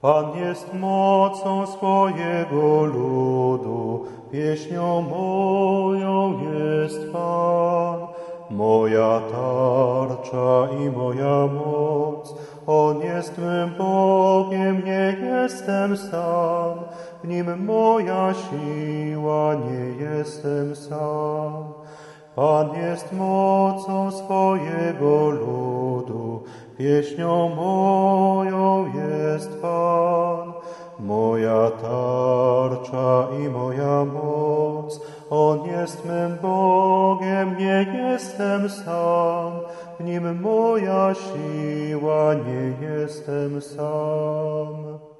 Pan jest mocą swojego ludu, pieśnią moją jest Pan. Moja tarcza i moja moc, On jest mym Bogiem, nie jestem sam. W Nim moja siła, nie jestem sam. Pan jest mocą swojego ludu, pieśnią moją jest Pan. Moja tarcza i moja moc, On jest mym Bogiem, nie jestem sam. W Nim moja siła, nie jestem sam.